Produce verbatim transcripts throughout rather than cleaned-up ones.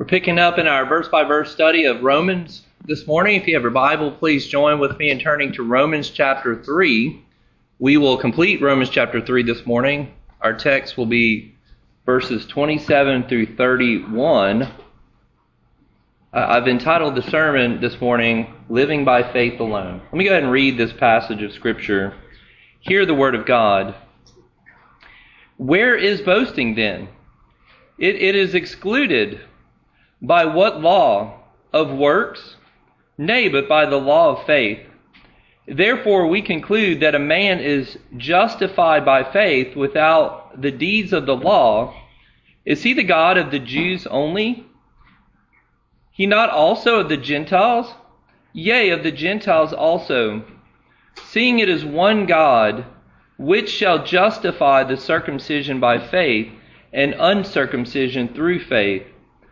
We're picking up in our verse-by-verse study of Romans this morning. If you have your Bible, please join with me in turning to Romans chapter three. We will complete Romans chapter three this morning. Our text will be verses twenty-seven through thirty-one. I've entitled the sermon this morning, Living by Faith Alone. Let me go ahead and read this passage of Scripture. Hear the word of God. Where is boasting then? It, it is excluded. By what law? Of works? Nay, but by the law of faith. Therefore we conclude that a man is justified by faith without the deeds of the law. Is he the God of the Jews only? He not also of the Gentiles? Yea, of the Gentiles also. Seeing it is one God, which shall justify the circumcision by faith and uncircumcision through faith.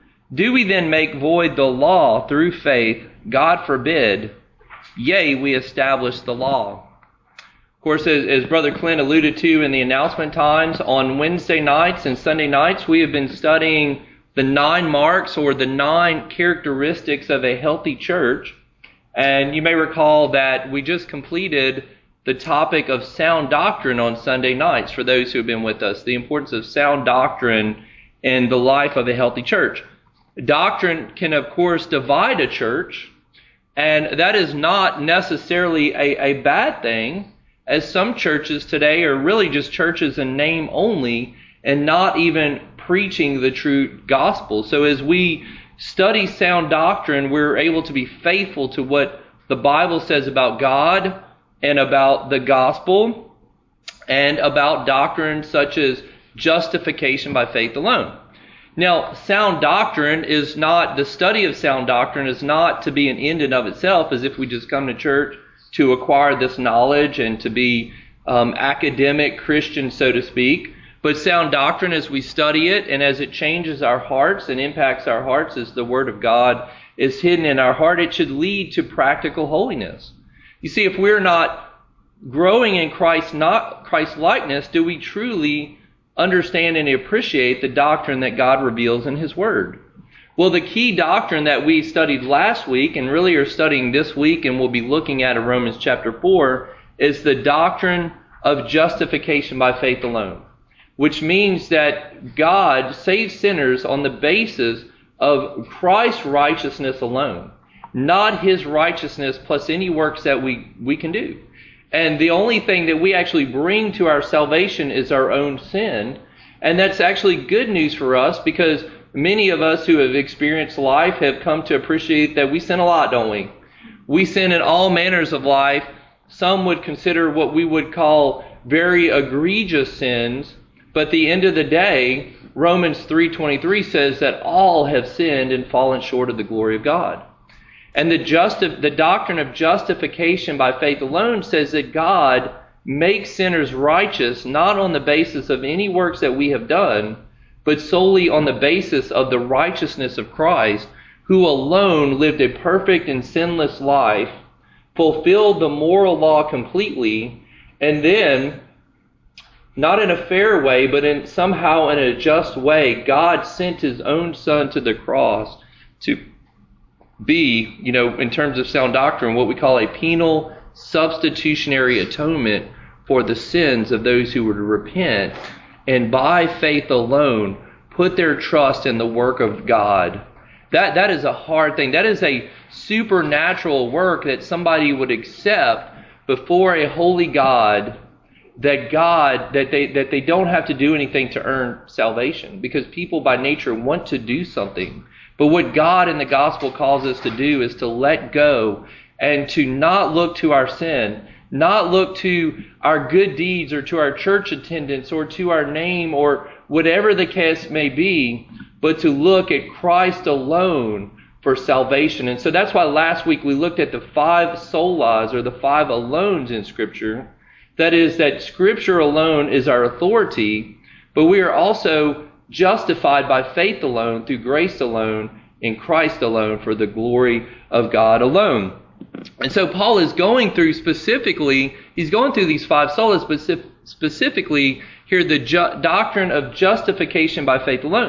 Do we then make void the law through faith? God forbid. Yea, we establish the law. Of course, as, as Brother Clint alluded to in the announcement times, on Wednesday nights and Sunday nights, we have been studying the nine marks or the nine characteristics of a healthy church. And you may recall that we just completed the topic of sound doctrine on Sunday nights for those who have been with us, the importance of sound doctrine in the life of a healthy church. Doctrine can, of course, divide a church, and that is not necessarily a, a bad thing, as some churches today are really just churches in name only and not even preaching the true gospel. So as we study sound doctrine, we're able to be faithful to what the Bible says about God and about the gospel and about doctrine such as justification by faith alone. Now, sound doctrine is not, the study of sound doctrine is not to be an end in of itself, as if we just come to church to acquire this knowledge and to be um, academic Christians, so to speak. But sound doctrine, as we study it and as it changes our hearts and impacts our hearts as the Word of God is hidden in our heart, it should lead to practical holiness. You see, if we're not growing in Christ, not Christ likeness, do we truly understand and appreciate the doctrine that God reveals in His Word? Well, the key doctrine that we studied last week and really are studying this week and we'll be looking at in Romans chapter four is the doctrine of justification by faith alone, which means that God saves sinners on the basis of Christ's righteousness alone, not His righteousness plus any works that we, we can do. And the only thing that we actually bring to our salvation is our own sin. And that's actually good news for us because many of us who have experienced life have come to appreciate that we sin a lot, don't we? We sin in all manners of life. Some would consider what we would call very egregious sins. But at the end of the day, Romans three twenty-three says that all have sinned and fallen short of the glory of God. And the justi- the doctrine of justification by faith alone says that God makes sinners righteous not on the basis of any works that we have done, but solely on the basis of the righteousness of Christ, who alone lived a perfect and sinless life, fulfilled the moral law completely, and then, not in a fair way, but in somehow in a just way, God sent His own Son to the cross to be, you know, in terms of sound doctrine, what we call a penal substitutionary atonement for the sins of those who would repent and by faith alone put their trust in the work of God. That that is a hard thing. That is a supernatural work that somebody would accept before a holy God, that God, that they that they don't have to do anything to earn salvation, because people by nature want to do something. But what God in the gospel calls us to do is to let go and to not look to our sin, not look to our good deeds or to our church attendance or to our name or whatever the case may be, but to look at Christ alone for salvation. And so that's why last week we looked at the five solas, or the five alones in Scripture. That is, that Scripture alone is our authority, but we are also justified by faith alone, through grace alone, in Christ alone, for the glory of God alone. And so Paul is going through specifically, he's going through these five solas, but specifically here the ju- doctrine of justification by faith alone.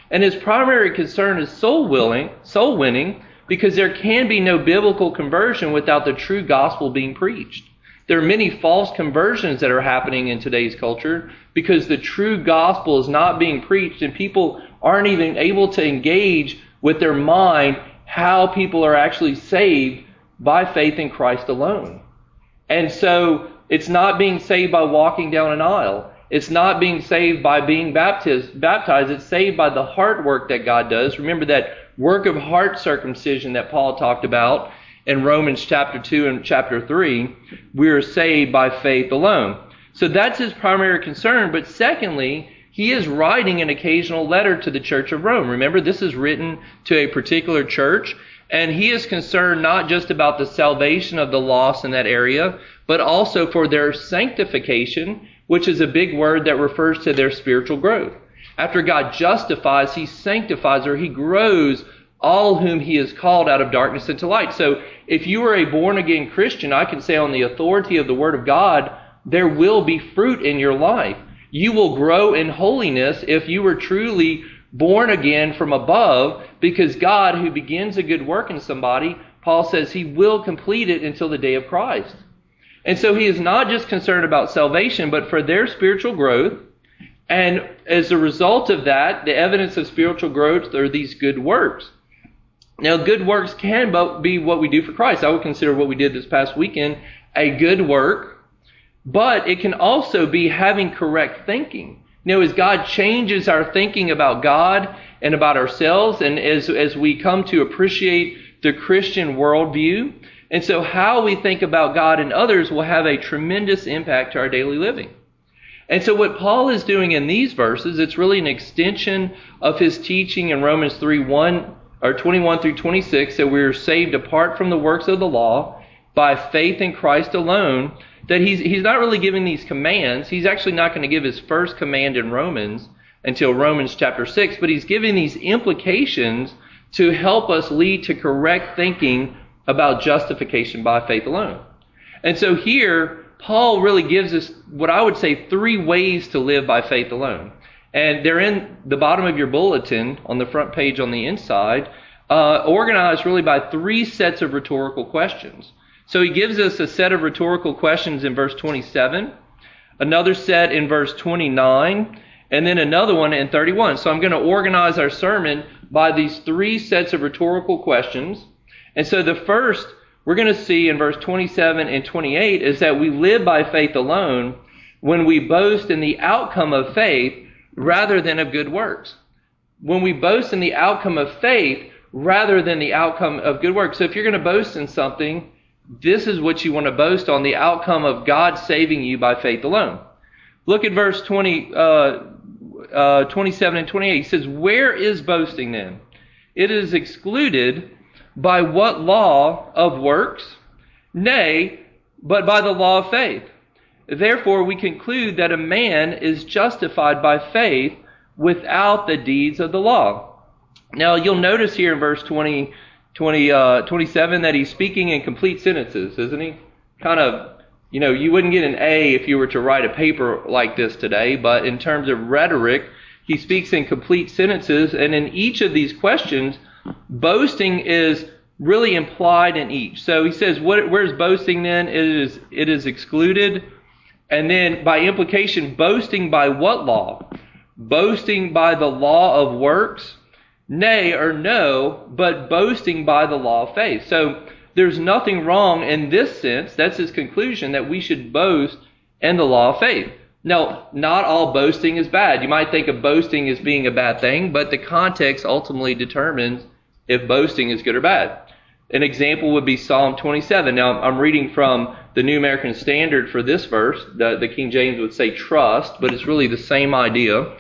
And his primary concern is soul willing, soul winning, because there can be no biblical conversion without the true gospel being preached. There are many false conversions that are happening in today's culture because the true gospel is not being preached, and people aren't even able to engage with their mind how people are actually saved by faith in Christ alone. And so it's not being saved by walking down an aisle. It's not being saved by being baptized. baptized. It's saved by the heart work that God does. Remember that work of heart circumcision that Paul talked about in Romans chapter two and chapter three. We are saved by faith alone. So that's his primary concern. But secondly, he is writing an occasional letter to the church of Rome. Remember, this is written to a particular church. And he is concerned not just about the salvation of the lost in that area, but also for their sanctification, which is a big word that refers to their spiritual growth. After God justifies, he sanctifies, or he grows all whom he has called out of darkness into light. So if you are a born-again Christian, I can say on the authority of the Word of God, there will be fruit in your life. You will grow in holiness if you are truly born again from above, because God, who begins a good work in somebody, Paul says he will complete it until the day of Christ. And so he is not just concerned about salvation, but for their spiritual growth. And as a result of that, the evidence of spiritual growth are these good works. Now, good works can be what we do for Christ. I would consider what we did this past weekend a good work, but it can also be having correct thinking. You know, as God changes our thinking about God and about ourselves, and as, as we come to appreciate the Christian worldview, and so how we think about God and others will have a tremendous impact to our daily living. And so what Paul is doing in these verses, it's really an extension of his teaching in Romans three, one, or twenty-one through twenty-six, that we are saved apart from the works of the law by faith in Christ alone. That he's he's not really giving these commands. He's actually not going to give his first command in Romans until Romans chapter six, but he's giving these implications to help us lead to correct thinking about justification by faith alone. And so here, Paul really gives us what I would say three ways to live by faith alone. And they're in the bottom of your bulletin on the front page on the inside, uh, organized really by three sets of rhetorical questions. So he gives us a set of rhetorical questions in verse twenty-seven, another set in verse twenty-nine, and then another one in thirty-one. So I'm going to organize our sermon by these three sets of rhetorical questions. And so the first we're going to see in verse twenty-seven and twenty-eight is that we live by faith alone when we boast in the outcome of faith rather than of good works. When we boast in the outcome of faith rather than the outcome of good works. So if you're going to boast in something, this is what you want to boast on, the outcome of God saving you by faith alone. Look at verse twenty, uh, uh, twenty-seven and twenty-eight. He says, "Where is boasting then? It is excluded by what law of works? Nay, but by the law of faith. Therefore we conclude that a man is justified by faith without the deeds of the law." Now you'll notice here in verse twenty, twenty, uh, twenty-seven that he's speaking in complete sentences, isn't he? Kind of, you know, you wouldn't get an A if you were to write a paper like this today, but in terms of rhetoric, he speaks in complete sentences, and in each of these questions, boasting is really implied in each. So he says, what, where's boasting then? It is, it is excluded. And then by implication, boasting by what law? Boasting by the law of works? Nay, or no, but boasting by the law of faith. So there's nothing wrong in this sense. That's his conclusion, that we should boast in the law of faith. Now, not all boasting is bad. You might think of boasting as being a bad thing, but the context ultimately determines if boasting is good or bad. An example would be Psalm twenty-seven. Now, I'm reading from the New American Standard for this verse. The, the King James would say trust, but it's really the same idea.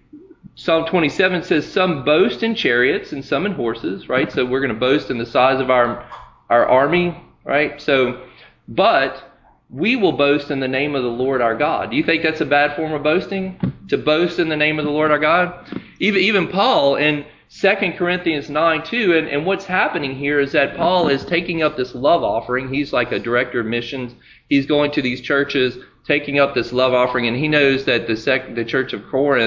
Psalm twenty-seven says, "Some boast in chariots and some in horses," right? So we're going to boast in the size of our our army, right? So, but we will boast in the name of the Lord our God. Do you think that's a bad form of boasting? To boast in the name of the Lord our God? Even even Paul in Second Corinthians nine two, and, and what's happening here is that Paul is taking up this love offering. He's like a director of missions. He's going to these churches, taking up this love offering, and he knows that the sec, the church of Corinth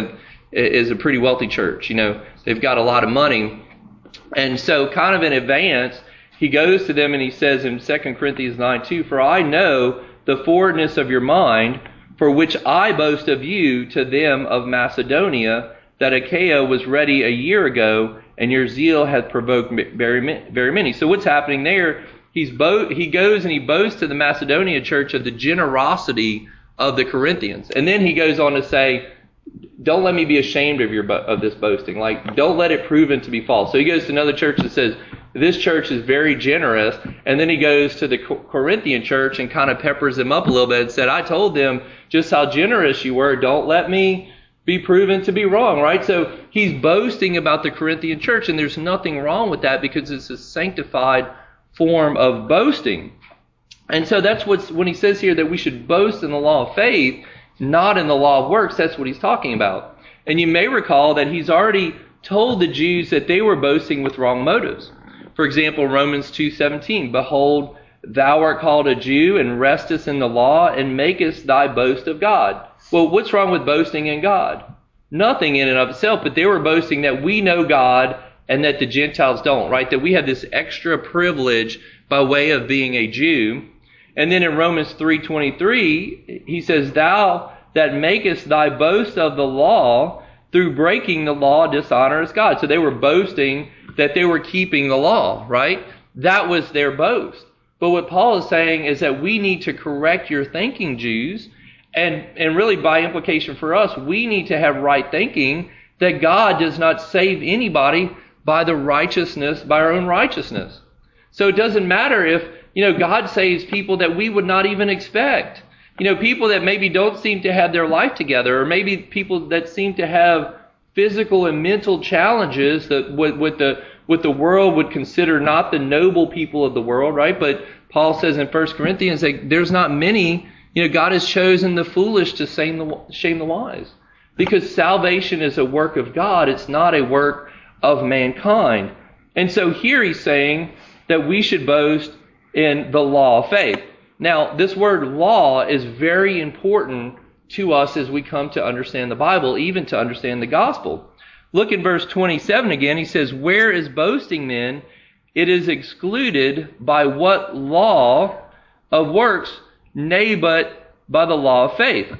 is a pretty wealthy church. You know, they've got a lot of money. And so kind of in advance, he goes to them and he says in Second Corinthians nine two, "For I know the forwardness of your mind, for which I boast of you to them of Macedonia, that Achaia was ready a year ago, and your zeal hath provoked very very many." So what's happening there? He's bo- he goes and he boasts to the Macedonia church of the generosity of the Corinthians. And then he goes on to say, don't let me be ashamed of your bo- of this boasting. Like, don't let it proven to be false. So he goes to another church that says, this church is very generous. And then he goes to the Corinthian church and kind of peppers them up a little bit and said, I told them just how generous you were. Don't let me be proven to be wrong, right? So he's boasting about the Corinthian church, and there's nothing wrong with that because it's a sanctified form of boasting. And so that's what's, when he says here that we should boast in the law of faith, not in the law of works, that's what he's talking about. And you may recall that he's already told the Jews that they were boasting with wrong motives. For example, Romans two seventeen, "Behold, thou art called a Jew, and restest in the law, and makest thy boast of God." Well, what's wrong with boasting in God? Nothing in and of itself, but they were boasting that we know God and that the Gentiles don't, right? That we have this extra privilege by way of being a Jew. And then in Romans three twenty-three, he says, "Thou that makest thy boast of the law, through breaking the law dishonorest God." So they were boasting that they were keeping the law, right? That was their boast. But what Paul is saying is that we need to correct your thinking, Jews. And, and really by implication for us, we need to have right thinking that God does not save anybody by the righteousness, by our own righteousness. So it doesn't matter if, you know, God saves people that we would not even expect. You know, people that maybe don't seem to have their life together, or maybe people that seem to have physical and mental challenges that what, what the what the world would consider not the noble people of the world, right? But Paul says in First Corinthians that there's not many, you know, God has chosen the foolish to shame the, shame the wise. Because salvation is a work of God, it's not a work of mankind. And so here he's saying that we should boast in the law of faith. Now, this word law is very important to us as we come to understand the Bible, even to understand the gospel. Look at verse twenty-seven again. He says, "Where is boasting then? It is excluded by what law of works? Nay, but by the law of faith."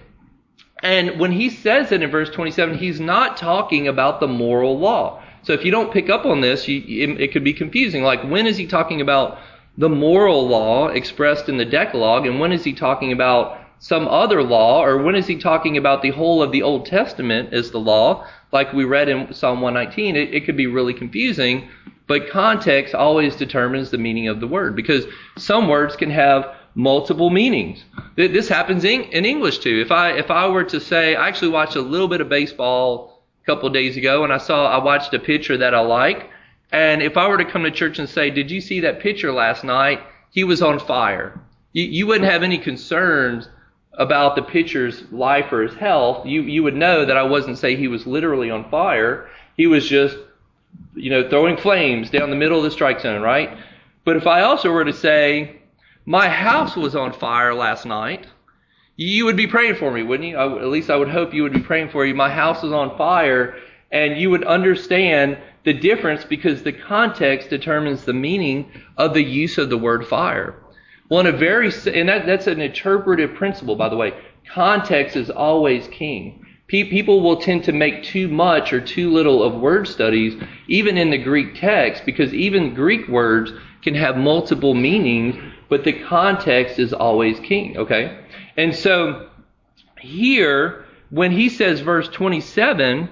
And when he says it in verse twenty-seven, he's not talking about the moral law. So if you don't pick up on this, you, it, it could be confusing. Like, when is he talking about the moral law expressed in the Decalogue, and when is he talking about some other law, or when is he talking about the whole of the Old Testament as the law, like we read in Psalm one nineteen? It, it could be really confusing, but context always determines the meaning of the word, because some words can have multiple meanings. This happens in, in English too. If I if I were to say, I actually watched a little bit of baseball a couple of days ago, and I saw I watched a pitcher that I like, and if I were to come to church and say, "Did you see that pitcher last night? He was on fire." You, you wouldn't have any concerns about the pitcher's life or his health. You you would know that I wasn't saying he was literally on fire. He was just, you know, throwing flames down the middle of the strike zone, right? But if I also were to say, "My house was on fire last night," you would be praying for me, wouldn't you? I, at least I would hope you would be praying for you. My house is on fire, and you would understand the difference because the context determines the meaning of the use of the word fire. Well, in a very, and that, that's an interpretive principle, by the way. Context is always king. Pe- people will tend to make too much or too little of word studies, even in the Greek text, because even Greek words can have multiple meanings, but the context is always king, okay? And so here, when he says verse twenty-seven,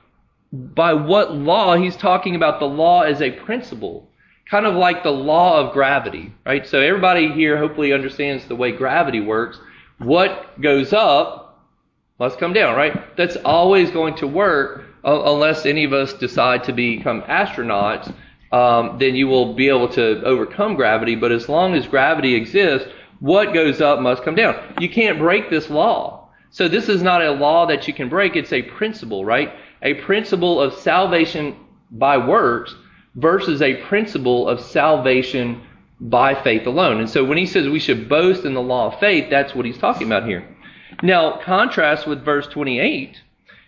by what law, he's talking about the law as a principle. Kind of like the law of gravity, right? So everybody here hopefully understands the way gravity works. What goes up must come down, right? That's always going to work uh, unless any of us decide to become astronauts. Um, then you will be able to overcome gravity. But as long as gravity exists, what goes up must come down. You can't break this law. So this is not a law that you can break. It's a principle, right? A principle of salvation by works versus a principle of salvation by faith alone. And so when he says we should boast in the law of faith, that's what he's talking about here. Now, contrast with verse twenty-eight.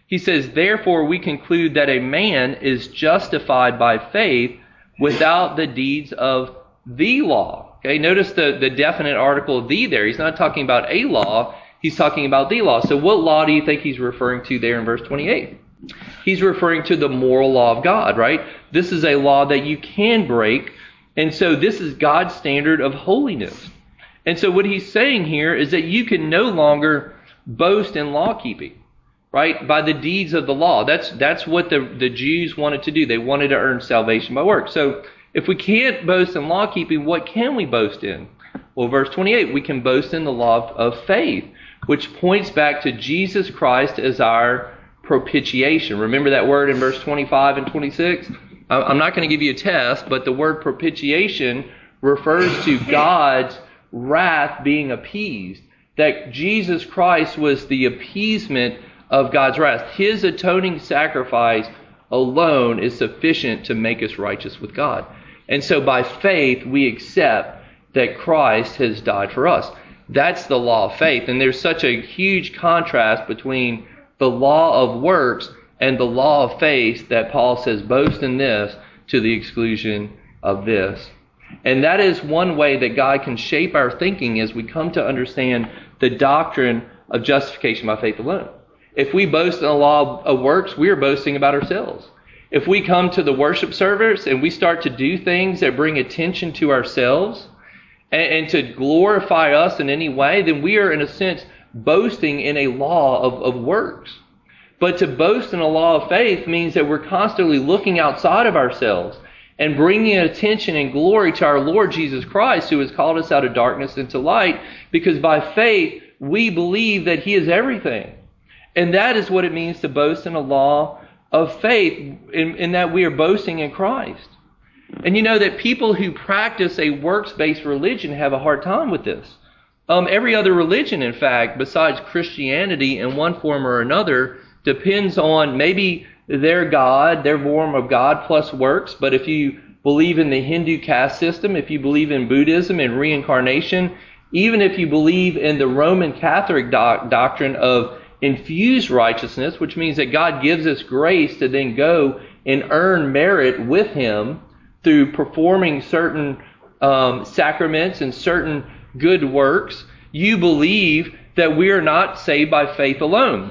He says, therefore we conclude that a man is justified by faith without the deeds of the law. Okay, notice the, the definite article the there. He's not talking about a law, he's talking about the law. So what law do you think he's referring to there in verse twenty-eight? He's referring to the moral law of God, right? This is a law that you can break, and so this is God's standard of holiness. And so what he's saying here is that you can no longer boast in law keeping, right? By the deeds of the law. That's that's what the, the Jews wanted to do. They wanted to earn salvation by works. So if we can't boast in law keeping, what can we boast in? Well, verse twenty-eight, we can boast in the law of faith, which points back to Jesus Christ as our propitiation. Remember that word in verse twenty-five and twenty-six? I'm not going to give you a test, but the word propitiation refers to God's wrath being appeased. That Jesus Christ was the appeasement of God's wrath. His atoning sacrifice alone is sufficient to make us righteous with God. And so by faith, we accept that Christ has died for us. That's the law of faith. And there's such a huge contrast between the law of works and the law of faith that Paul says, boast in this to the exclusion of this. And that is one way that God can shape our thinking as we come to understand the doctrine of justification by faith alone. If we boast in the law of works, we are boasting about ourselves. If we come to the worship service and we start to do things that bring attention to ourselves and, and to glorify us in any way, then we are in a sense boasting in a law of, of works. But to boast in a law of faith means that we're constantly looking outside of ourselves and bringing attention and glory to our Lord Jesus Christ, who has called us out of darkness into light, because by faith we believe that He is everything. And that is what it means to boast in a law of faith, in, in that we are boasting in Christ. And you know that people who practice a works-based religion have a hard time with this. Um, every other religion, in fact, besides Christianity in one form or another, depends on maybe their God, their form of God plus works. But if you believe in the Hindu caste system, if you believe in Buddhism and reincarnation, even if you believe in the Roman Catholic doc- doctrine of infused righteousness, which means that God gives us grace to then go and earn merit with Him through performing certain um, sacraments and certain good works, you believe that we are not saved by faith alone.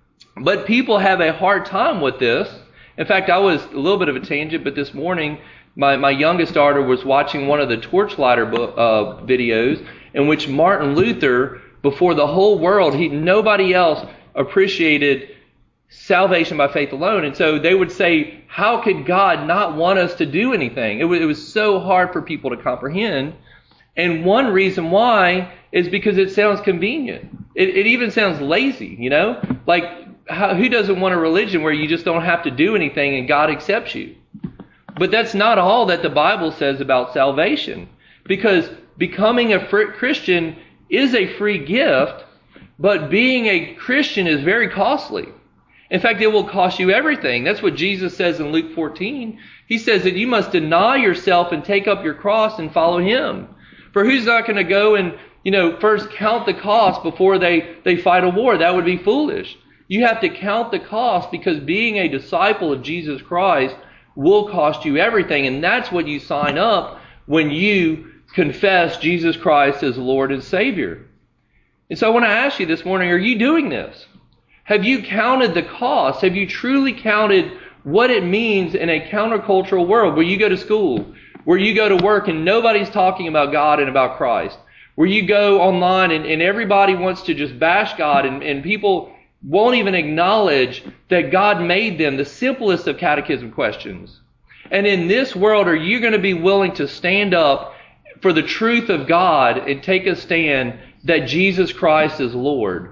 But people have a hard time with this. In fact, I was a little bit of a tangent, but this morning my, my youngest daughter was watching one of the Torchlighter book, uh, videos in which Martin Luther, before the whole world, he nobody else appreciated salvation by faith alone. And so they would say, how could God not want us to do anything? It was, it was so hard for people to comprehend. And one reason why is because it sounds convenient. It, it even sounds lazy, you know? Like, how, who doesn't want a religion where you just don't have to do anything and God accepts you? But that's not all that the Bible says about salvation. Because becoming a fr- Christian is a free gift, but being a Christian is very costly. In fact, it will cost you everything. That's what Jesus says in Luke fourteen. He says that you must deny yourself and take up your cross and follow Him. For who's not going to go and, you know, first count the cost before they, they fight a war? That would be foolish. You have to count the cost, because being a disciple of Jesus Christ will cost you everything. And that's what you sign up when you confess Jesus Christ as Lord and Savior. And so I want to ask you this morning, are you doing this? Have you counted the cost? Have you truly counted what it means in a countercultural world where you go to school, where you go to work and nobody's talking about God and about Christ, where you go online and, and everybody wants to just bash God, and, and people won't even acknowledge that God made them, the simplest of catechism questions. And in this world, are you going to be willing to stand up for the truth of God and take a stand that Jesus Christ is Lord?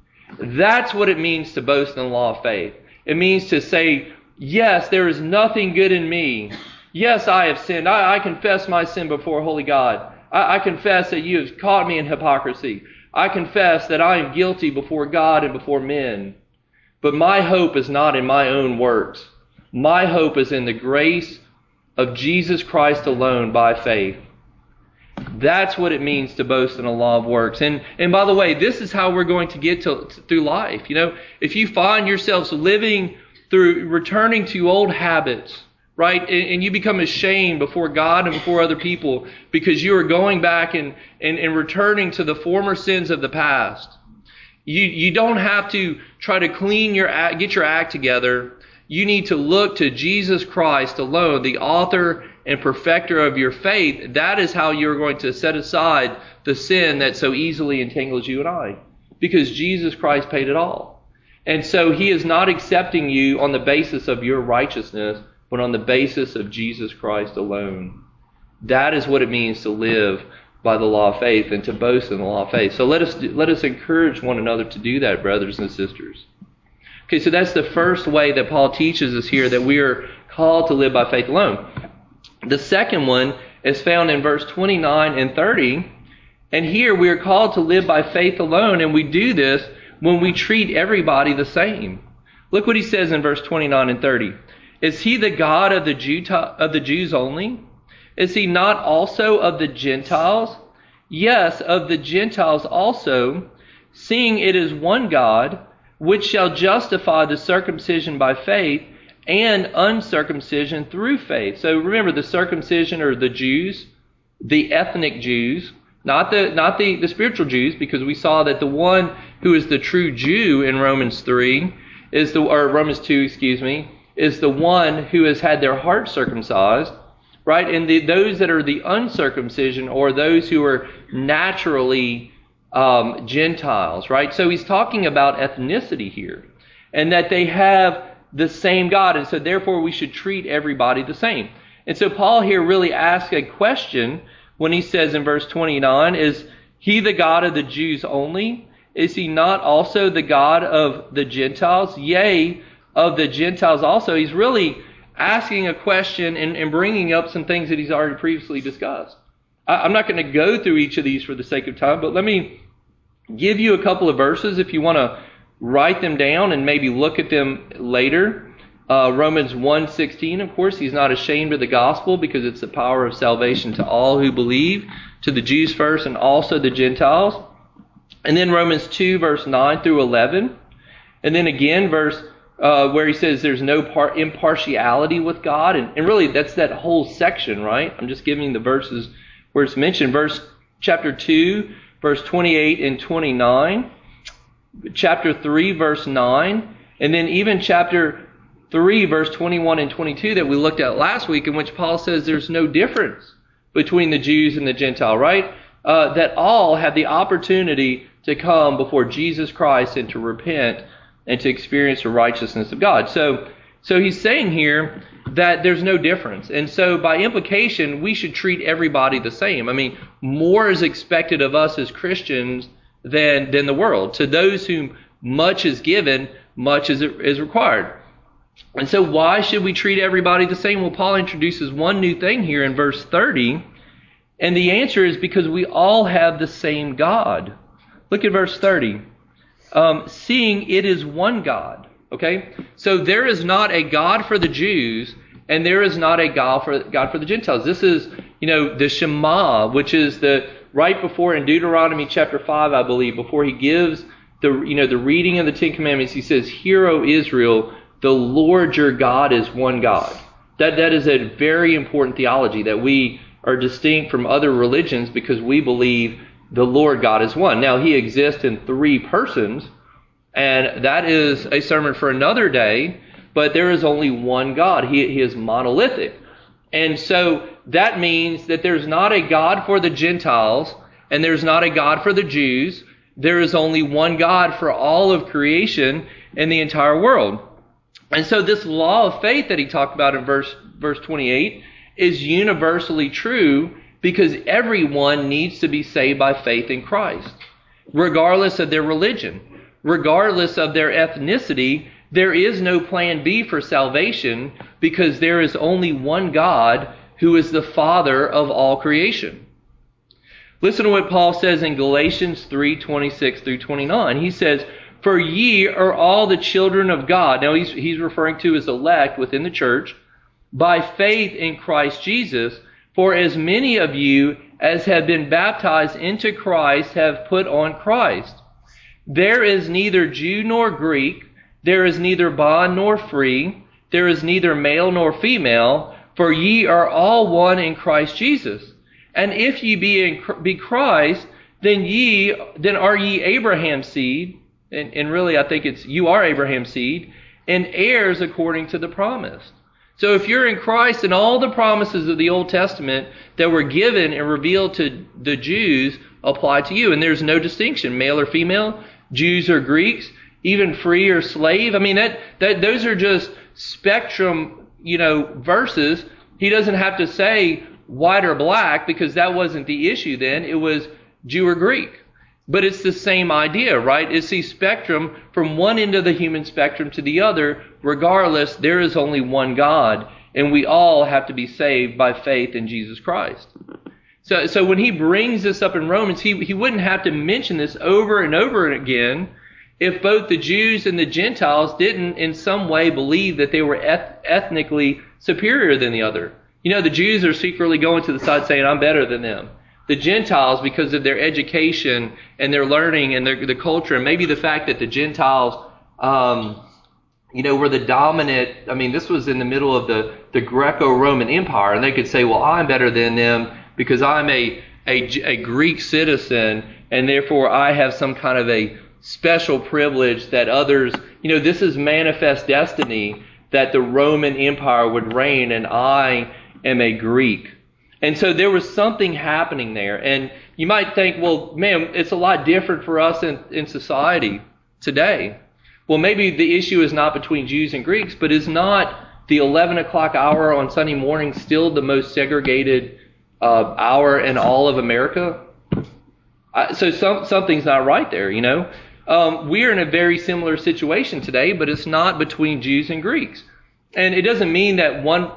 That's what it means to boast in the law of faith. It means to say, yes, there is nothing good in me. Yes, I have sinned. I, I confess my sin before holy God. I, I confess that you have caught me in hypocrisy. I confess that I am guilty before God and before men. But my hope is not in my own works. My hope is in the grace of Jesus Christ alone by faith. That's what it means to boast in a law of works. And and by the way, this is how we're going to get to, to through life. You know, if you find yourselves living through returning to old habits, right, and, and you become ashamed before God and before other people because you are going back and, and, and returning to the former sins of the past, you you don't have to try to clean your act, get your act together. You need to look to Jesus Christ alone, the author and perfecter of your faith. That is how you're going to set aside the sin that so easily entangles you and I, because Jesus Christ paid it all. And so he is not accepting you on the basis of your righteousness, but on the basis of Jesus Christ alone. That is what it means to live by the law of faith and to boast in the law of faith. So let us let us encourage one another to do that, brothers and sisters. Okay, so that's the first way that Paul teaches us here, that we are called to live by faith alone. The second one is found in verse twenty-nine and thirty. And here we are called to live by faith alone, and we do this when we treat everybody the same. Look what he says in verse twenty-nine and thirty. Is he the God of the Jew, of the Jews only? Is he not also of the Gentiles? Yes, of the Gentiles also, seeing it is one God, which shall justify the circumcision by faith and uncircumcision through faith. So remember, the circumcision are the Jews, the ethnic Jews, not the not the, the spiritual Jews, because we saw that the one who is the true Jew in Romans three is the or Romans two, excuse me, is the one who has had their heart circumcised, right? And the, those that are the uncircumcision, or those who are naturally Um, Gentiles, right? So he's talking about ethnicity here, and that they have the same God, and so therefore we should treat everybody the same. And so Paul here really asks a question when he says in verse twenty-nine, is he the God of the Jews only? Is he not also the God of the Gentiles? Yea, of the Gentiles also. He's really asking a question and, and bringing up some things that he's already previously discussed. I'm not going to go through each of these for the sake of time, but let me give you a couple of verses if you want to write them down and maybe look at them later. Uh, Romans one sixteen, of course, he's not ashamed of the gospel because it's the power of salvation to all who believe, to the Jews first and also the Gentiles. And then Romans two, verse nine through eleven. And then again, verse uh, where he says there's no par- impartiality with God. And, and really, that's that whole section, right? I'm just giving the verses where it's mentioned. Verse chapter two, verse twenty-eight and twenty-nine, chapter three, verse nine, and then even chapter three, verse twenty-one and twenty-two that we looked at last week, in which Paul says there's no difference between the Jews and the Gentile, right? Uh, that all have the opportunity to come before Jesus Christ and to repent and to experience the righteousness of God. So, so he's saying here that there's no difference. And so by implication, we should treat everybody the same. I mean, more is expected of us as Christians than, than the world. To those whom much is given, much is, is required. And so why should we treat everybody the same? Well, Paul introduces one new thing here in verse thirty. And the answer is because we all have the same God. Look at verse thirty. Um, seeing it is one God. Okay, so there is not a God for the Jews, and there is not a God for God for the Gentiles. This is, you know, the Shema, which is the right before in Deuteronomy chapter five, I believe, before he gives the you know the reading of the Ten Commandments. He says, "Hear, O Israel, the Lord your God is one God." That that is a very important theology, that we are distinct from other religions because we believe the Lord God is one. Now, he exists in three persons. And that is a sermon for another day, but there is only one God. He, he is monolithic. And so that means that there's not a God for the Gentiles, and there's not a God for the Jews. There is only one God for all of creation and the entire world. And so this law of faith that he talked about in verse, verse twenty-eight is universally true because everyone needs to be saved by faith in Christ, regardless of their religion. Regardless of their ethnicity, there is no plan B for salvation because there is only one God who is the Father of all creation. Listen to what Paul says in Galatians three twenty-six through twenty-nine. He says, "For ye are all the children of God." Now he's, he's referring to his elect within the church. "By faith in Christ Jesus, for as many of you as have been baptized into Christ have put on Christ. There is neither Jew nor Greek, there is neither bond nor free, there is neither male nor female, for ye are all one in Christ Jesus. And if ye be in be Christ, then ye then are ye Abraham's seed, and, and really I think it's you are Abraham's seed, and heirs according to the promise. So if you're in Christ, and all the promises of the Old Testament that were given and revealed to the Jews apply to you. And there's no distinction, male or female, Jews or Greeks, even free or slave. I mean, that, that those are just spectrum, you know, verses. He doesn't have to say white or black, because that wasn't the issue then. It was Jew or Greek. But it's the same idea, right? It's the spectrum from one end of the human spectrum to the other. Regardless, there is only one God, and we all have to be saved by faith in Jesus Christ. So, so when he brings this up in Romans, he, he wouldn't have to mention this over and over again if both the Jews and the Gentiles didn't in some way believe that they were eth- ethnically superior than the other. You know, the Jews are secretly going to the side saying, I'm better than them. The Gentiles, because of their education and their learning and their the culture, and maybe the fact that the Gentiles, um, you know, were the dominant. I mean, this was in the middle of the, the Greco-Roman Empire, and they could say, well, I'm better than them because I'm a, a, a Greek citizen, and therefore I have some kind of a special privilege that others, you know, this is manifest destiny that the Roman Empire would reign, and I am a Greek. And so there was something happening there. And you might think, well, man, it's a lot different for us in, in society today. Well, maybe the issue is not between Jews and Greeks, but is not the eleven o'clock hour on Sunday morning still the most segregated uh, hour in all of America? Uh, so some, something's not right there, you know. Um, we're in a very similar situation today, but it's not between Jews and Greeks. And it doesn't mean that one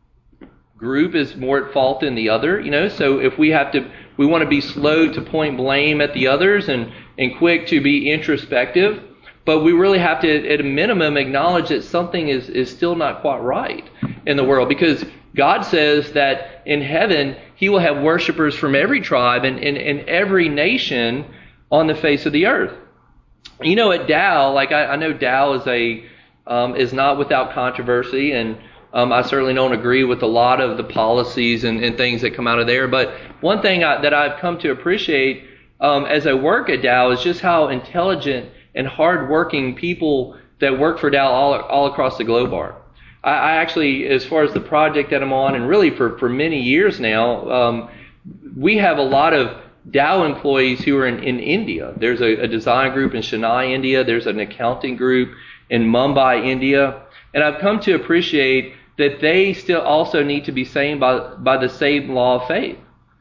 group is more at fault than the other, you know. So if we have to, we want to be slow to point blame at the others and, and quick to be introspective, but we really have to, at a minimum, acknowledge that something is, is still not quite right in the world, because God says that in heaven he will have worshipers from every tribe and, and, and every nation on the face of the earth. You know, at Dow, like I, I know Dow is a um, is not without controversy, and Um, I certainly don't agree with a lot of the policies and, and things that come out of there. But one thing I, that I've come to appreciate um, as I work at Dow is just how intelligent and hardworking people that work for Dow all, all across the globe are. I, I actually, as far as the project that I'm on, and really for, for many years now, um, we have a lot of Dow employees who are in, in India. There's a, a design group in Chennai, India. There's an accounting group in Mumbai, India. And I've come to appreciate that they still also need to be saved by, by the same law of faith.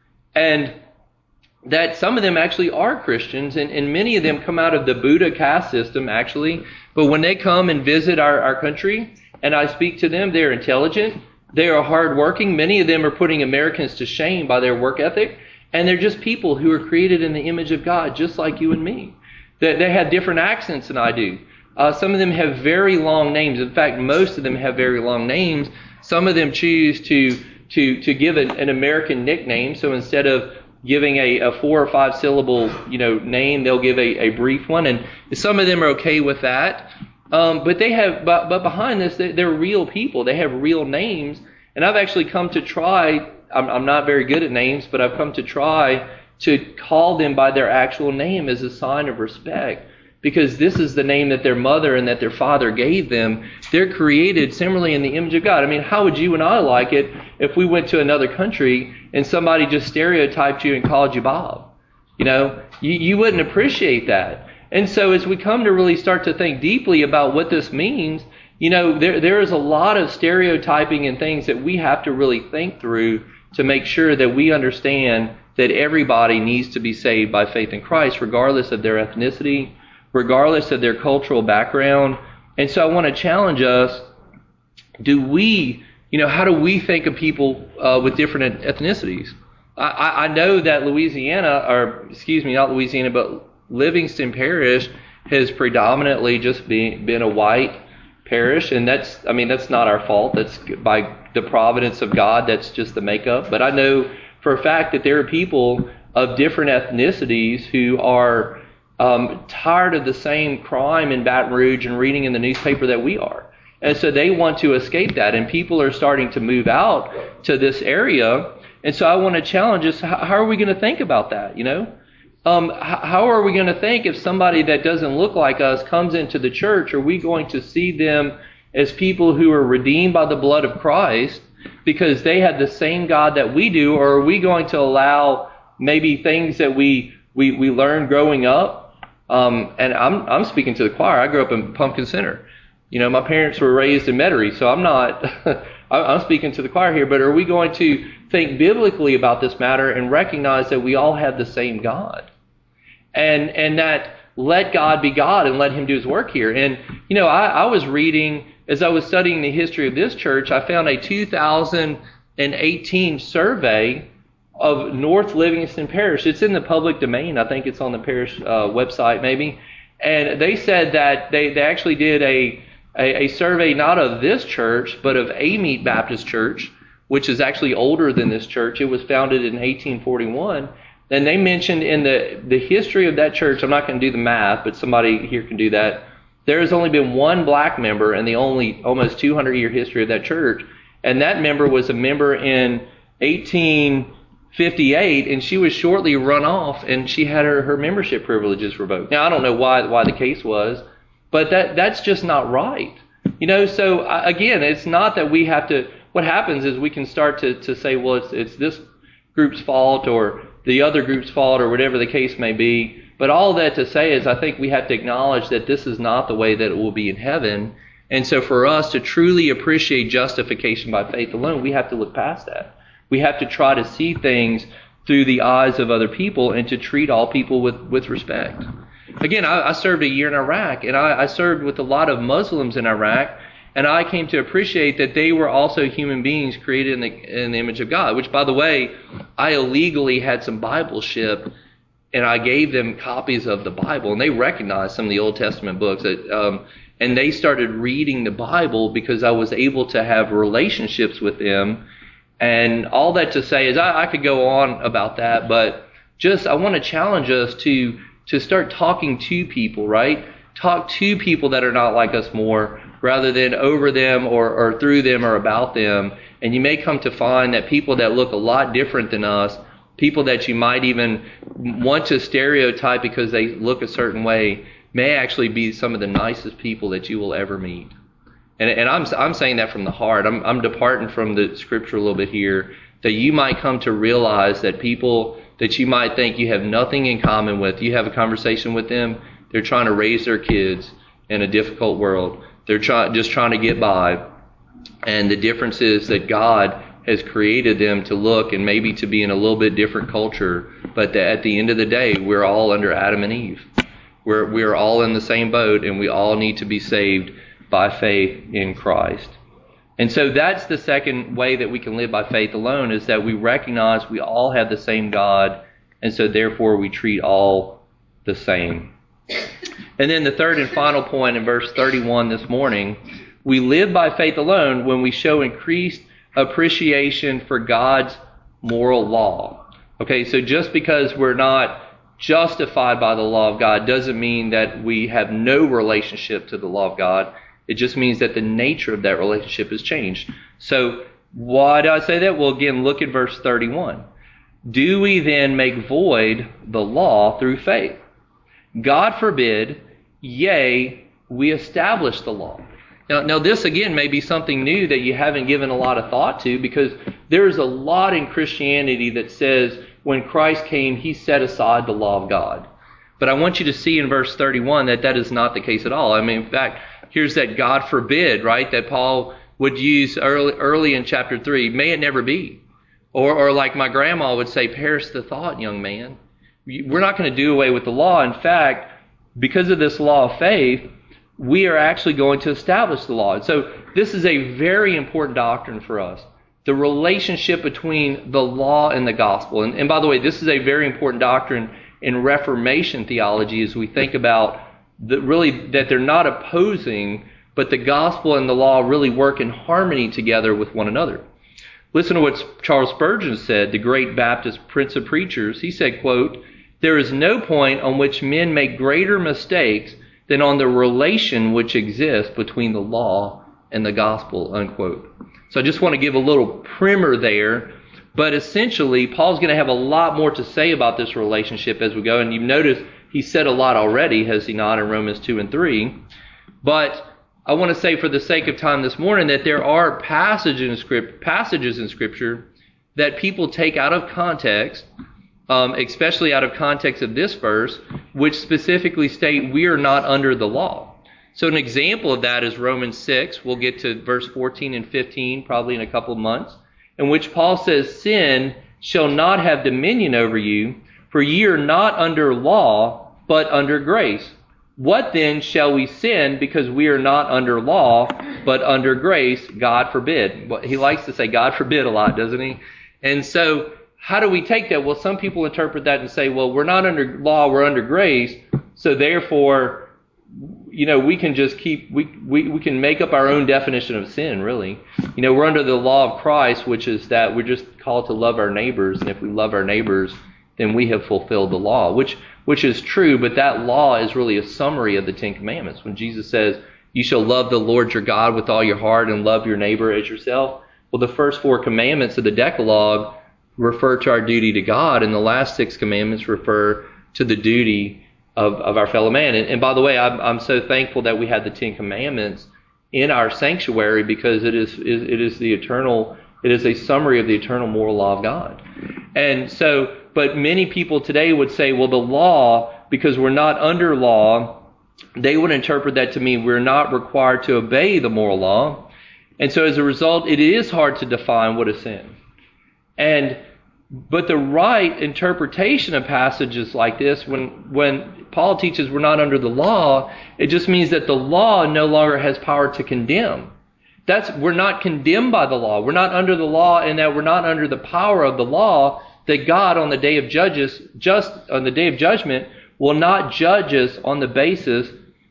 And that some of them actually are Christians, and, and many of them come out of the Buddha caste system, actually. But when they come and visit our, our country, and I speak to them, they're intelligent, they are hardworking. Many of them are putting Americans to shame by their work ethic, and they're just people who are created in the image of God, just like you and me. They, they have different accents than I do. Uh, some of them have very long names. In fact, most of them have very long names. Some of them choose to to to give an, an American nickname. So instead of giving a, a four or five syllable, you know, name, they'll give a, a brief one. And some of them are okay with that. Um, but they have, but, but behind this, they, they're real people. They have real names. And I've actually come to try. I'm, I'm not very good at names, but I've come to try to call them by their actual name as a sign of respect. Because this is the name that their mother and that their father gave them. They're created similarly in the image of God. I mean, how would you and I like it if we went to another country and somebody just stereotyped you and called you Bob? You know, you, you wouldn't appreciate that. And so as we come to really start to think deeply about what this means, you know, there there is a lot of stereotyping and things that we have to really think through to make sure that we understand that everybody needs to be saved by faith in Christ, regardless of their ethnicity, regardless of their cultural background. And so I want to challenge us, do we, you know, how do we think of people uh, with different ethnicities? I, I know that Louisiana, or excuse me, not Louisiana, but Livingston Parish has predominantly just been, been a white parish. And that's, I mean, that's not our fault. That's by the providence of God. That's just the makeup. But I know for a fact that there are people of different ethnicities who are um, tired of the same crime in Baton Rouge and reading in the newspaper that we are. And so they want to escape that, and people are starting to move out to this area. And so I want to challenge us, how are we going to think about that, you know? Um, how are we going to think if somebody that doesn't look like us comes into the church? Are we going to see them as people who are redeemed by the blood of Christ because they have the same God that we do? Or are we going to allow maybe things that we we, we learned growing up? Um, and I'm I'm speaking to the choir. I grew up in Pumpkin Center. You know, my parents were raised in Metairie, so I'm not, I'm speaking to the choir here, but are we going to think biblically about this matter and recognize that we all have the same God? And and that let God be God and let him do his work here. And, you know, I, I was reading, as I was studying the history of this church, I found a two thousand eighteen survey of North Livingston Parish. It's in the public domain. I think it's on the parish uh, website maybe. And they said that they, they actually did a A, a survey not of this church, but of Amite Baptist Church, which is actually older than this church. It was founded in eighteen forty-one. And they mentioned in the, the history of that church, I'm not going to do the math, but somebody here can do that. There has only been one black member in the only almost two hundred year history of that church. And that member was a member in eighteen fifty-eight, and she was shortly run off, and she had her, her membership privileges revoked. Now, I don't know why why the case was. But that that's just not right. You know, so again, it's not that we have to, what happens is we can start to, to say, well, it's it's this group's fault or the other group's fault or whatever the case may be. But all that to say is I think we have to acknowledge that this is not the way that it will be in heaven. And so for us to truly appreciate justification by faith alone, we have to look past that. We have to try to see things through the eyes of other people and to treat all people with, with respect. Again, I, I served a year in Iraq, and I, I served with a lot of Muslims in Iraq, and I came to appreciate that they were also human beings created in the, in the image of God, which, by the way, I illegally had some Bible shipped, and I gave them copies of the Bible, and they recognized some of the Old Testament books, that, um, and they started reading the Bible because I was able to have relationships with them. And all that to say is I, I could go on about that, but just I want to challenge us to to start talking to people, right? Talk to people that are not like us more rather than over them or, or through them or about them. And you may come to find that people that look a lot different than us, people that you might even want to stereotype because they look a certain way, may actually be some of the nicest people that you will ever meet. And, and I'm I'm saying that from the heart. I'm I'm departing from the scripture a little bit here, that you might come to realize that people that you might think you have nothing in common with, you have a conversation with them, they're trying to raise their kids in a difficult world. They're try, just trying to get by. And the difference is that God has created them to look and maybe to be in a little bit different culture, but that at the end of the day, we're all under Adam and Eve. We're we're all in the same boat, and we all need to be saved by faith in Christ. And so that's the second way that we can live by faith alone, is that we recognize we all have the same God, and so therefore we treat all the same. And then the third and final point in verse thirty-one this morning, we live by faith alone when we show increased appreciation for God's moral law. Okay, so just because we're not justified by the law of God doesn't mean that we have no relationship to the law of God. It just means that the nature of that relationship has changed. So why do I say that? Well, again, look at verse thirty-one. Do we then make void the law through faith? God forbid, yea, we establish the law. Now, now this again may be something new that you haven't given a lot of thought to, because there's a lot in Christianity that says when Christ came, he set aside the law of God. But I want you to see in verse thirty-one that that is not the case at all. I mean, in fact, here's that God forbid, right, that Paul would use early, early in chapter three. May it never be. Or, or like my grandma would say, perish the thought, young man. We're not going to do away with the law. In fact, because of this law of faith, we are actually going to establish the law. And so this is a very important doctrine for us. The relationship between the law and the gospel. And, and by the way, this is a very important doctrine in Reformation theology as we think about the, really that they're not opposing, but the gospel and the law really work in harmony together with one another. Listen to what Charles Spurgeon said, the great Baptist prince of preachers. He said, quote, "There is no point on which men make greater mistakes than on the relation which exists between the law and the gospel," unquote. So I just want to give a little primer there. But essentially, Paul's going to have a lot more to say about this relationship as we go. And you've noticed he said a lot already, has he not, in Romans two and three. But I want to say for the sake of time this morning that there are passages in script, passages in Scripture that people take out of context, um, especially out of context of this verse, which specifically state we are not under the law. So an example of that is Romans six. We'll get to verse fourteen and fifteen probably in a couple of months, in which Paul says, "Sin shall not have dominion over you, for ye are not under law, but under grace. What then shall we sin because we are not under law, but under grace? God forbid." Well, he likes to say God forbid a lot, doesn't he? And so how do we take that? Well, some people interpret that and say, well, we're not under law, we're under grace, so therefore, you know, we can just keep, we, we, we can make up our own definition of sin, really. You know, we're under the law of Christ, which is that we're just called to love our neighbors, and if we love our neighbors, then we have fulfilled the law, which which is true, but that law is really a summary of the Ten Commandments. When Jesus says, "You shall love the Lord your God with all your heart and love your neighbor as yourself," well, the first four commandments of the Decalogue refer to our duty to God, and the last six commandments refer to the duty of, of our fellow man. And, and by the way, I'm, I'm so thankful that we had the Ten Commandments in our sanctuary, because it is it is the eternal, it is a summary of the eternal moral law of God. And so, but many people today would say, well, the law, because we're not under law, they would interpret that to mean we're not required to obey the moral law. And so as a result, it is hard to define what is sin. And but the right interpretation of passages like this, when when Paul teaches we're not under the law, it just means that the law no longer has power to condemn. That's, we're not condemned by the law. We're not under the law, in that we're not under the power of the law, that God on the day of judges, just on the day of judgment, will not judge us on the basis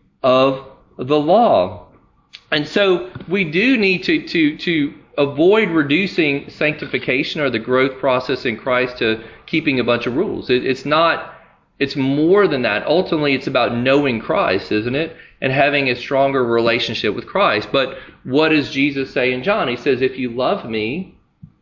of the law. And so we do need to to to avoid reducing sanctification or the growth process in Christ to keeping a bunch of rules. It, it's not, it's more than that. Ultimately, it's about knowing Christ, isn't it? And having a stronger relationship with Christ. But what does Jesus say in John? He says, if you love me,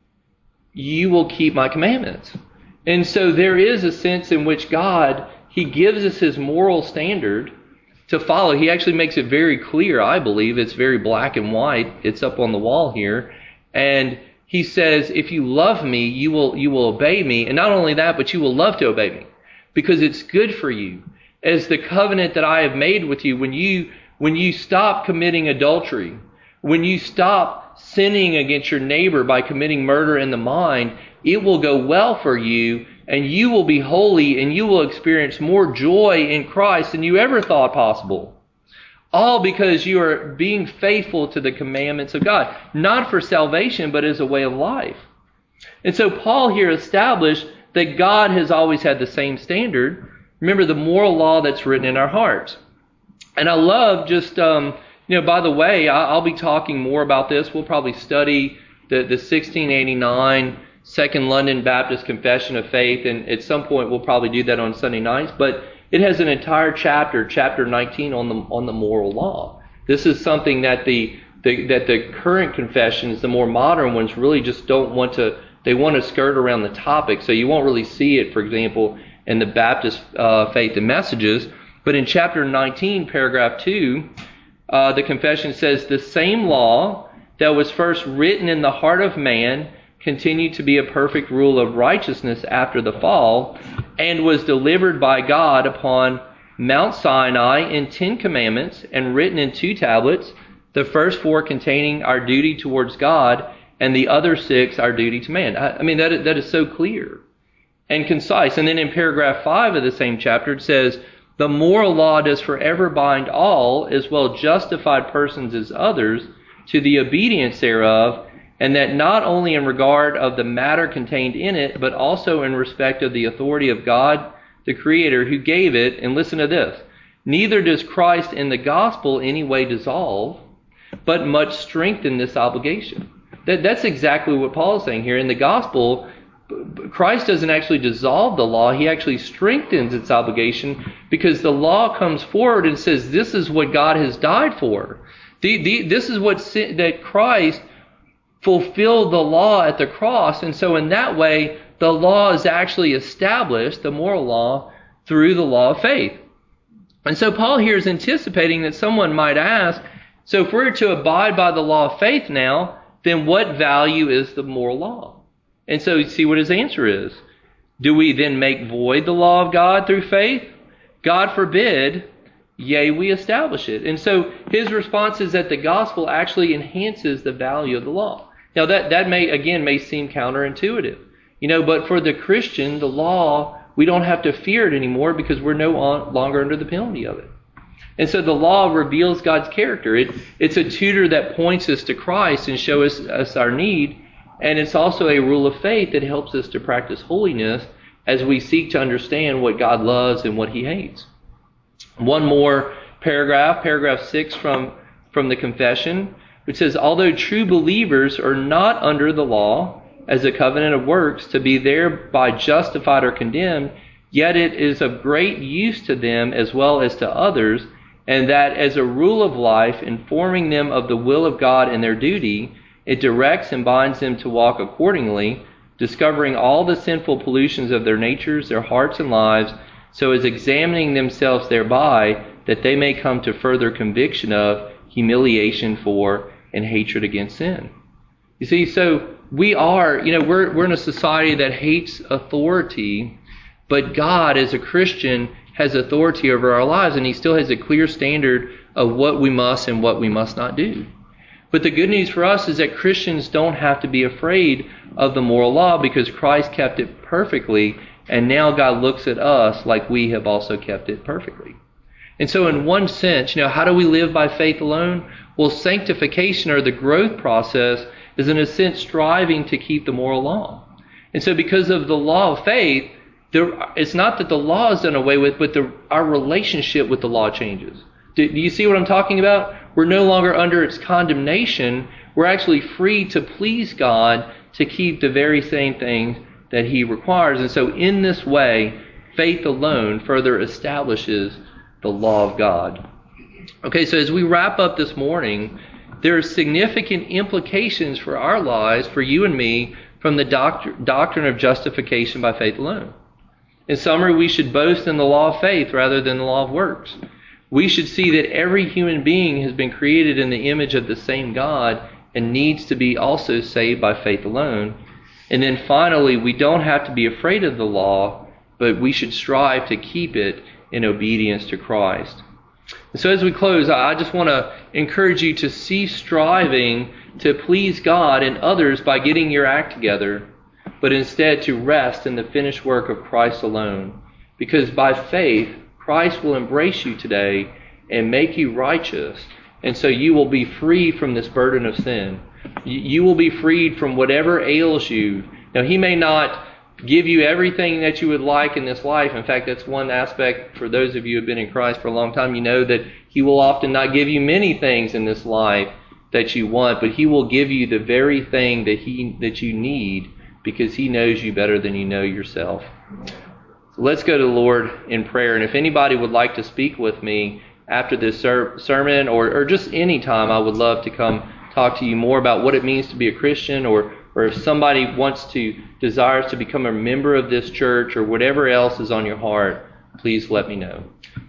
you will keep my commandments. And so there is a sense in which God, he gives us his moral standard to follow. He actually makes it very clear, I believe. It's very black and white. It's up on the wall here. And he says, if you love me, you will you will obey me. And not only that, but you will love to obey me, because it's good for you. As the covenant that I have made with you, when you when you stop committing adultery, when you stop sinning against your neighbor by committing murder in the mind, it will go well for you, and you will be holy, and you will experience more joy in Christ than you ever thought possible. All because you are being faithful to the commandments of God, not for salvation, but as a way of life. And so Paul here established that God has always had the same standard. Remember, the moral law that's written in our hearts. And I love just, um, you know, by the way, I'll be talking more about this. We'll probably study the, the sixteen eighty-nine Second London Baptist Confession of Faith, and at some point we'll probably do that on Sunday nights. But it has an entire chapter, chapter nineteen, on the on the moral law. This is something that the, the that the current confessions, the more modern ones, really just don't want to. They want to skirt around the topic, so you won't really see it, for example, in the Baptist uh, Faith and Messages. But in chapter nineteen, paragraph two, uh, the confession says, the same law that was first written in the heart of man continued to be a perfect rule of righteousness after the fall, and was delivered by God upon Mount Sinai in Ten Commandments and written in two tablets, the first four containing our duty towards God, and the other six our duty to man. I, I mean, that is, that is so clear and concise. And then in paragraph five of the same chapter, it says, the moral law does forever bind all, as well justified persons as others, to the obedience thereof, and that not only in regard of the matter contained in it, but also in respect of the authority of God, the Creator, who gave it. And listen to this. Neither does Christ in the gospel any way dissolve, but much strengthen this obligation. that, that's exactly what Paul is saying here. In the gospel, Christ doesn't actually dissolve the law. He actually strengthens its obligation, because the law comes forward and says, this is what God has died for. The, the, this is what sin, that Christ fulfilled the law at the cross. And so in that way, the law is actually established, the moral law, through the law of faith. And so Paul here is anticipating that someone might ask, so if we're to abide by the law of faith now, then what value is the moral law? And so you see what his answer is. Do we then make void the law of God through faith? God forbid, yea, we establish it. And so his response is that the gospel actually enhances the value of the law. Now that, that may, again, may seem counterintuitive. You know, but for the Christian, the law, we don't have to fear it anymore because we're no longer under the penalty of it. And so the law reveals God's character. It, it's a tutor that points us to Christ and shows us, us our need. And it's also a rule of faith that helps us to practice holiness as we seek to understand what God loves and what he hates. One more paragraph, paragraph six from, from the confession, which says, although true believers are not under the law as a covenant of works to be thereby justified or condemned, yet it is of great use to them as well as to others, and that as a rule of life, informing them of the will of God and their duty, it directs and binds them to walk accordingly, discovering all the sinful pollutions of their natures, their hearts and lives, so as examining themselves thereby, that they may come to further conviction of, humiliation for, and hatred against sin. You see, so we are, you know, we're we're in a society that hates authority, but God, as a Christian, has authority over our lives, and he still has a clear standard of what we must and what we must not do. But the good news for us is that Christians don't have to be afraid of the moral law, because Christ kept it perfectly, and now God looks at us like we have also kept it perfectly. And so in one sense, you know, how do we live by faith alone? Well, sanctification, or the growth process, is in a sense striving to keep the moral law. And so because of the law of faith, there, it's not that the law is done away with, but the, our relationship with the law changes. Do, do you see what I'm talking about? We're no longer under its condemnation. We're actually free to please God, to keep the very same things that he requires. And so in this way, faith alone further establishes the law of God. Okay, so as we wrap up this morning, there are significant implications for our lives, for you and me, from the doctr- doctrine of justification by faith alone. In summary, we should boast in the law of faith rather than the law of works. We should see that every human being has been created in the image of the same God and needs to be also saved by faith alone. And then finally, we don't have to be afraid of the law, but we should strive to keep it in obedience to Christ. So as we close, I just want to encourage you to cease striving to please God and others by getting your act together, but instead to rest in the finished work of Christ alone. Because by faith, Christ will embrace you today and make you righteous, and so you will be free from this burden of sin. You will be freed from whatever ails you. Now, he may not give you everything that you would like in this life. In fact, that's one aspect for those of you who have been in Christ for a long time. You know that he will often not give you many things in this life that you want, but he will give you the very thing that he that you need, because he knows you better than you know yourself. So let's go to the Lord in prayer. And if anybody would like to speak with me after this ser- sermon or, or just any time, I would love to come talk to you more about what it means to be a Christian, or or if somebody wants to, desires to become a member of this church, or whatever else is on your heart, please let me know.